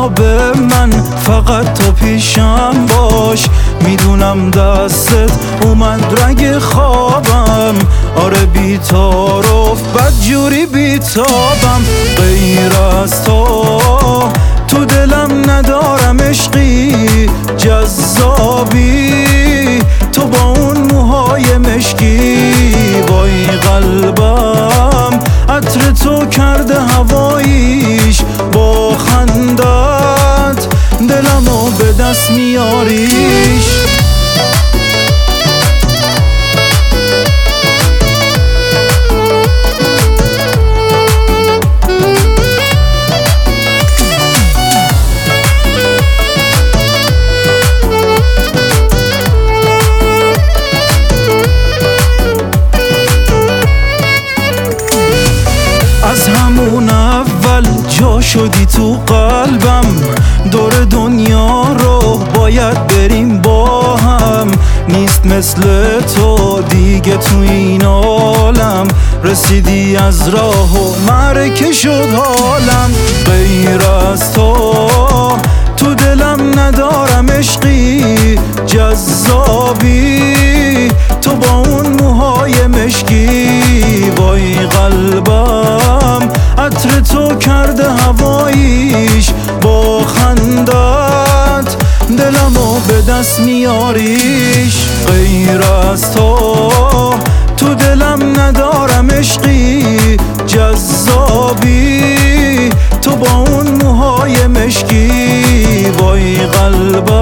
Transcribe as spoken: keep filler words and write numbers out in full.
جناب من فقط تو پیشم باش. میدونم دستت اومد رگ خوابم، آره بی‌تعارف بدجوری بی‌تابم. غیر از تو تو دلم ندارم عشقی جذابی، تو با اون موهای مشکی. وای قلبم عطر تو کرده هواییش، با خندت دلمو به دست میاریش. از همون اول جا شدی تو قلبم، دور دنیا رو باید بریم با هم. نیست مثل تو دیگه تو این عالم، رسیدی از راه و معرکه شد حالم. غیر از تو تو دلم ندارم عشقی جذابی، تو با اون موهای مشکی. وای قلبم عطر تو کرده هواییش، با خندت دلمو به دست میاریش. غیر از تو تو دلم ندارم عشقی جذابی، تو با اون موهای مشکی. وای قلبم